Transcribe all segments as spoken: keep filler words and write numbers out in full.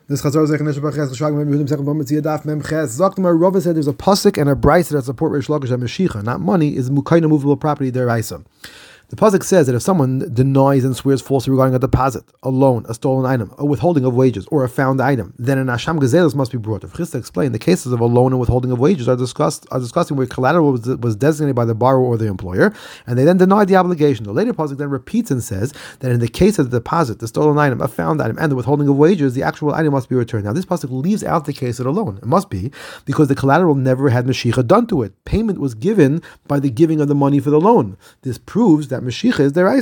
This Chazar Zech Neshbach Ches Chashag Mem Yehudim Second Bamitzia Daf Mem Ches. Zaktamar Rava said there's a pasuk and a brayso that support Reish Lakish that Mashicha, not money, is mukaina movable property deraisa. The pasuk says that if someone denies and swears falsely regarding a deposit, a loan, a stolen item, a withholding of wages, or a found item, then an asham gazelis must be brought. If Chisda explained, the cases of a loan and withholding of wages are discussed are discussing where collateral was, was designated by the borrower or the employer, and they then denied the obligation. The later pasuk then repeats and says that in the case of the deposit, the stolen item, a found item, and the withholding of wages, the actual item must be returned. Now this pasuk leaves out the case of the loan. It must be because the collateral never had Mashicha done to it. Payment was given by the giving of the money for the loan. This proves that Mashicha is their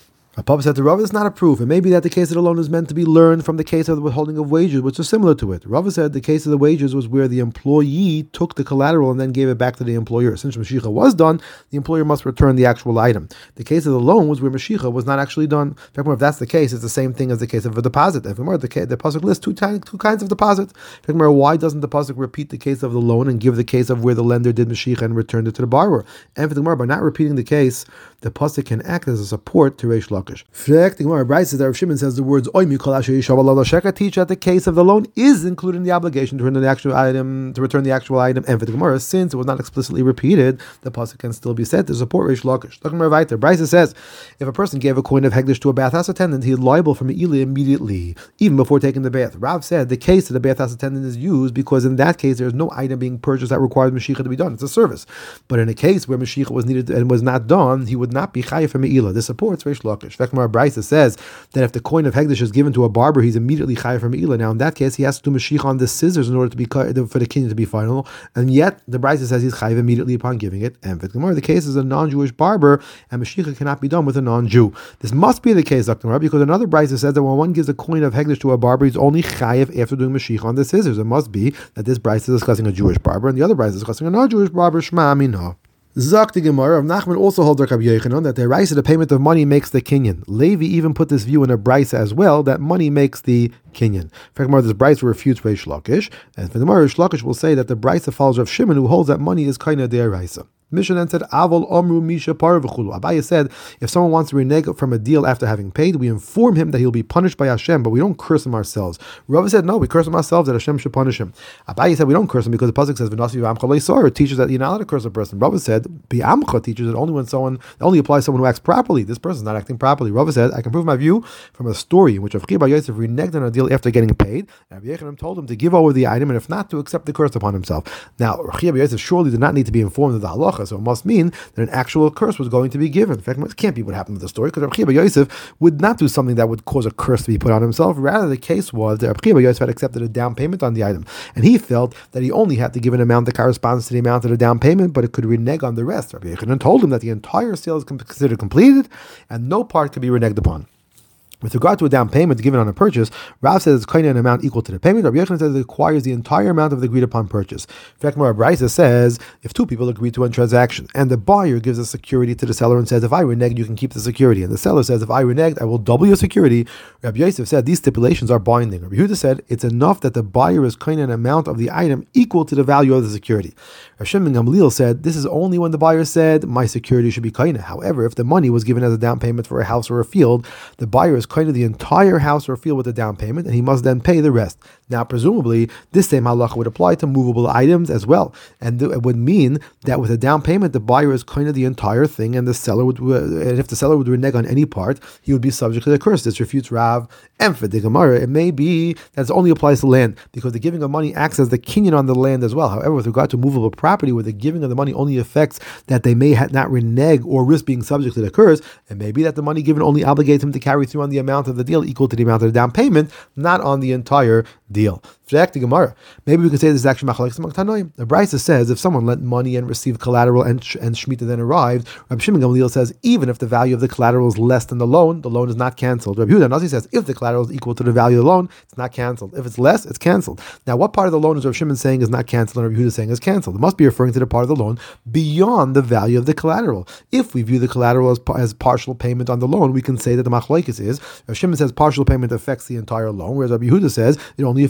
A Papa said to Rava, it's not a proof. It may be that the case of the loan is meant to be learned from the case of the withholding of wages, which is similar to it. Rava said the case of the wages was where the employee took the collateral and then gave it back to the employer. Since Mashicha was done, the employer must return the actual item. The case of the loan was where Mashicha was not actually done. In fact, if that's the case, it's the same thing as the case of a deposit. If the, the pasuk lists two, two kinds of deposit. In fact, why doesn't the pasuk repeat the case of the loan and give the case of where the lender did Mashicha and returned it to the borrower? And for the Gemara, by not repeating the case, the pasuk can act as a support to Reish Lakish. The Gemara Bryce that Rav Shimon says the words "Oy mikol asher yishav ala sheka" teach that the case of the loan is included in the obligation to return the actual item. To return the actual item, and for the Gemara, since it was not explicitly repeated, the pasuk can still be said to support Reish Lakish. The Gemara Vayter Bryce says if a person gave a coin of hegdish to a bathhouse attendant, he is liable for meila immediately, even before taking the bath. Rav said the case of the bathhouse attendant is used because in that case there is no item being purchased that requires Mashicha to be done. It's a service. But in a case where Mashicha was needed and was not done, he would not be chayav for meila. This supports Reish Lakish. The Gemara Bryce says that if the coin of hegdish is given to a barber, he's immediately chayav from meila. Now, in that case, he has to do mashiach on the scissors in order to be for the kinyan to be final, and yet the brayso says he's chayav immediately upon giving it. And for the Gemara, the case is a non-Jewish barber, and mashiach cannot be done with a non-Jew. This must be the case, Doctor Gemara, because another brayso says that when one gives a coin of hegdish to a barber, he's only chayav after doing mashiach on the scissors. It must be that this brayso is discussing a Jewish barber, and the other brayso is discussing a non-Jewish barber. Shema Amina. Zak the Gemara of Nachman also holds like Rabbi Yochanan that the raisa, the payment of money, makes the kinyan. Levi even put this view in a brayso as well, that money makes the kinyan. In fact, this brayso refutes Reish Lakish, and for the Gemara, Reish Lakish will say that the brayso follows Rav Shimon, who holds that money is kind of their raisa. Mishnah then said, Avol Omru Misha Par v'chulu. Abaye said, if someone wants to renege from a deal after having paid, we inform him that he'll be punished by Hashem, but we don't curse him ourselves. Rava said, no, we curse him ourselves, that Hashem should punish him. Abaye said, we don't curse him because the pasuk says, V'nasi v'amcha le'sor. It teaches that you're not allowed to curse a person. Rava said, Bi'amcha teaches that only when someone, it only applies to someone who acts properly. This person's not acting properly. Rava said, I can prove my view from a story in which Rav Chiya bar Yosef reneged on a deal after getting paid. And Rabbi Yochanan told him to give over the item, and if not, to accept the curse upon himself. Now, Rav Chiya bar Yosef surely did not need to be informed of the halacha, so it must mean that an actual curse was going to be given. In fact, it can't be what happened with the story, because Rav Chiya bar Yosef would not do something that would cause a curse to be put on himself. Rather, the case was that Rav Chiya bar Yosef had accepted a down payment on the item, and he felt that he only had to give an amount that corresponds to the amount of the down payment, but it could renege on the rest. Rabbi Yochanan told him that the entire sale is considered completed, and no part could be reneged upon. With regard to a down payment given on a purchase, Rav says it's kind of an amount equal to the payment. Rabbi Yochanan says it requires the entire amount of the agreed upon purchase. In fact, Mara Brisa says if two people agree to a transaction and the buyer gives a security to the seller and says, if I reneged, you can keep the security, and the seller says, if I reneged, I will double your security, Rabbi Yosef said these stipulations are binding. Rabbi Yehuda said it's enough that the buyer is kind of an amount of the item equal to the value of the security. Rav Shimon ben Gamliel said this is only when the buyer said my security should be kind of. However, if the money was given as a down payment for a house or a field, the buyer is kind of the entire house or field with a down payment, and he must then pay the rest. Now, presumably, this same halacha would apply to movable items as well, and it would mean that with a down payment, the buyer is kind of the entire thing, and the seller would, and if the seller would renege on any part, he would be subject to the curse. This refutes Rav. And for the Gemara, it may be that it only applies to land, because the giving of money acts as the kinyan on the land as well. However, with regard to movable property, where the giving of the money only affects that they may not renege or risk being subject to the curse, it may be that the money given only obligates him to carry through on the amount of the deal equal to the amount of the down payment, not on the entire deal. The Gemara. Maybe we can say this is actually machlokes among Tanoim. The Brisa says if someone lent money and received collateral and and Shemitah then arrived, Rabbi Shimon ben Gamliel says even if the value of the collateral is less than the loan, the loan is not cancelled. Rabbi Yehuda Nazi says if the collateral is equal to the value of the loan, it's not cancelled. If it's less, it's cancelled. Now, what part of the loan is Rabbi Shimon saying is not cancelled and Rabbi Yehuda saying is cancelled? It must be referring to the part of the loan beyond the value of the collateral. If we view the collateral as, as partial payment on the loan, we can say that the machlokes is Rabbi Shimon says partial payment affects the entire loan, whereas Rabbi Yehuda says it only affects up to a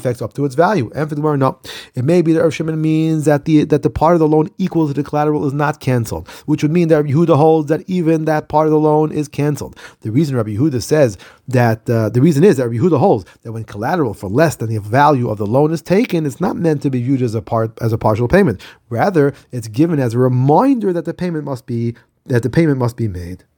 its value. And for the Gemara, no. It may be that Rav Shimon means that the that the part of the loan equal to the collateral is not canceled, which would mean that Rabbi Yehuda holds that even that part of the loan is canceled. The reason Rabbi Yehuda says that uh, the reason is that Rabbi Yehuda holds that when collateral for less than the value of the loan is taken, it's not meant to be viewed as a part as a partial payment. Rather, it's given as a reminder that the payment must be that the payment must be made.